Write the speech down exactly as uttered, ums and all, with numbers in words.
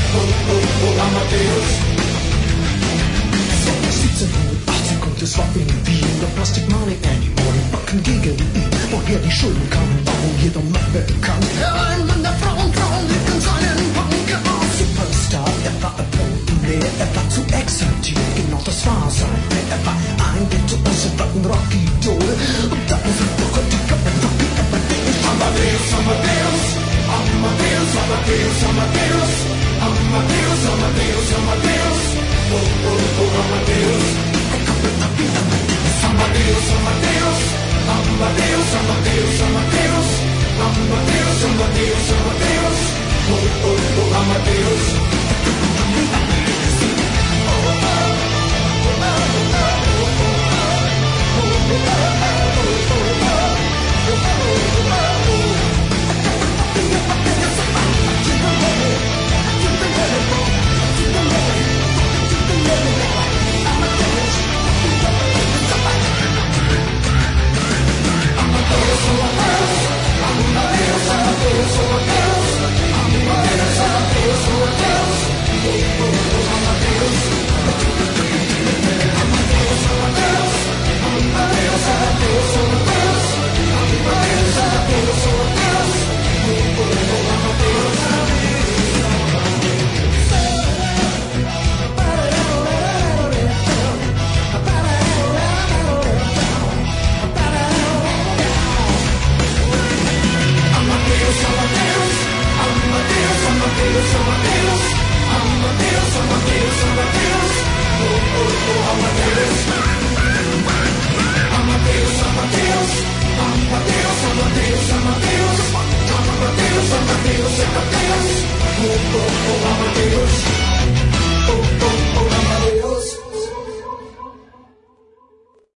Oh, oh, oh, Amadeus. siebzehnhundertachtzig und es war irgendwie in der Plastic Money Anymore. Die Banken gegen ihn, woher die Schulden kamen, war wohl jeder Mann bekannt. Er war ein Mann der Frauen, Frauen liebten seinen Punk. Er war Superstar, er war populär, er war zu exaltiert, genau das war sein Flair. Er war ein Virtuose, er war ein Rockidol. Und dann wird noch die Kappe, Amadeus, Amadeus, Amadeus, Amadeus, Amadeus, Amadeus, Amadeus, Amadeus, Amadeus, oh, oh, oh, Amadeus, Amadeus, Amadeus, Amadeus, Amadeus, Amadeus, Amadeus, Amadeus, Amadeus, oh, oh, oh, Amadeus.